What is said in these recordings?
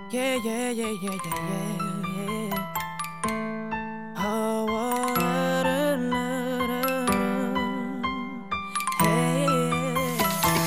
Yeah, yeah, yeah, yeah, yeah, yeah. Oh, oh, la, la, la, la. Hey.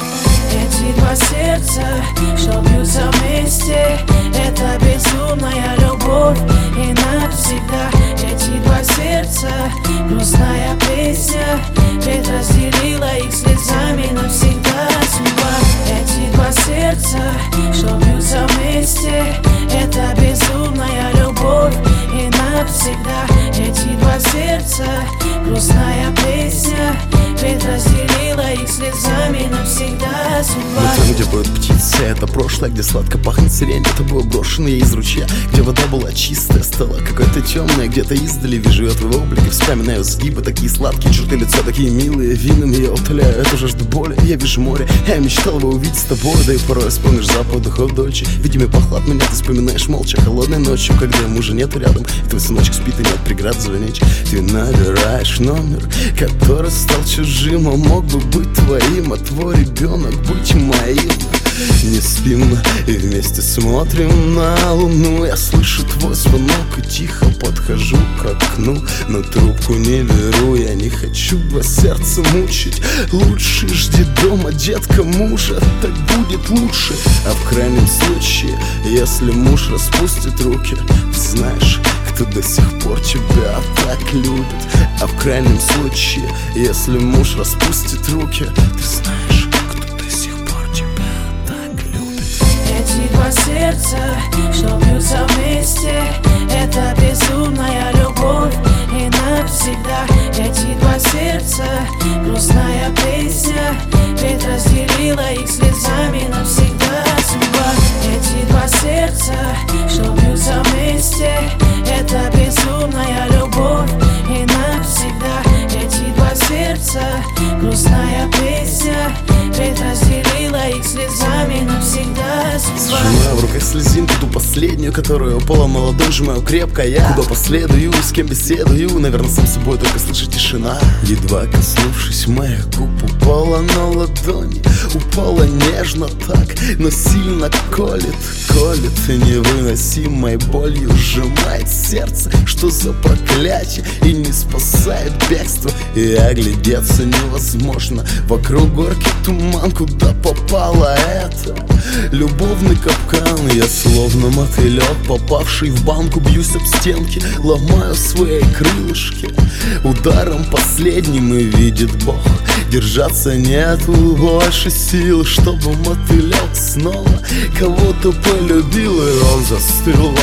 Эти два сердца, что бьются вместе, это безумная любовь и навсегда. Эти два сердца, грустная песня, ведь разделила их слезами навсегда судьба. Эти два сердца, что бьются вместе, это безумная любовь и навсегда. Эти два сердца, грустная песня, ведь разделила их слезами навсегда судьба. Но там, где поют птицы, это прошлое, где сладко пахнет сирень. Это было брошено я из ручья, где вода была чистая, стала какая-то темная. Где-то издали вижу я твой облик и вспоминаю сгибы, такие сладкие черты лица, такие милые. Винами я утоляю эту жажду боли. Я вижу море, я мечтал бы увидеть с тобой. Да и порой вспомнишь запах духов Дольче. Видимо, пахло от меня, ты вспоминаешь молча холодной ночью, когда мужа нету рядом, и твой сыночек спит и нет преград звонить. Ты набираешь номер, который стал чужим, а мог бы быть твоим, а твой ребенок быть моим. Не спим и вместе смотрим на луну. Я слышу твой звонок и тихо подхожу к окну, но трубку не беру, я не хочу два сердца мучить. Лучше жди дома, детка, мужа, так будет лучше. А в крайнем случае, если муж распустит руки, ты знаешь, кто до сих пор тебя так любит. А в крайнем случае, если муж распустит руки, ты знаешь, кто до сих пор тебя так любит. Эти два сердца, что бьются вместе, это безумная любовь и навсегда. Эти два сердца, грустная песня, ведь разделила их слезами навсегда судьба. Эти два сердца, что бьются вместе, это безумная любовь и навсегда. Эти два сердца, грустная песня, ведь разделила их слезами навсегда судьба. Сжимаю в руках слезинку, ту последнюю, которая упала на ладонь, сжимаю крепко я. Куда последую, с кем беседую, наверное, сам собой только слышит тишина. Едва коснувшись моих губ, упала на ладони. Упала нежно так, но сильно колет, колет. Невыносимой болью сжимает сердце. Что за проклятие, и не спасает бегство. И оглядеться невозможно, вокруг горький туман. Куда попало это? Любовный капкан. Я словно мотылек, попавший в банку, бьюсь об стенки, ломаю свои крылышки. Ударом последним и видит Бог, держаться нету больше сил, чтобы мотылек снова кого-то полюбил. И он застыл,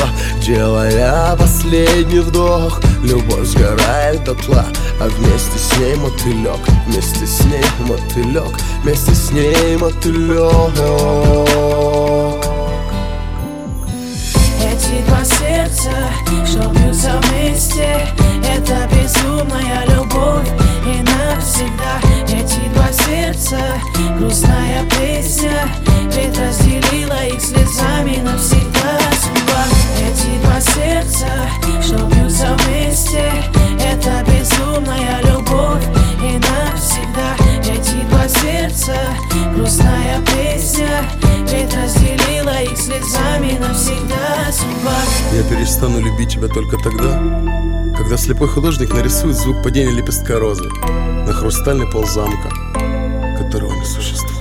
делая последний вдох. Любовь сгорает дотла, а вместе с ней мотылек. Вместе с ней мотылек, вместе с ней мотылек. Эти два сердца, что бьются вместе, это безумная любовь и навсегда. Эти два сердца, грустная песня, ведь разделила их слезами навсегда судьба. Эти два сердца, что бьются вместе, это безумная любовь и навсегда. Эти два сердца, грустная песня, ведь разделила их слезами навсегда судьба. Я перестану любить тебя только тогда, когда слепой художник нарисует звук падения лепестка розы на хрустальный пол замка, которого не существует.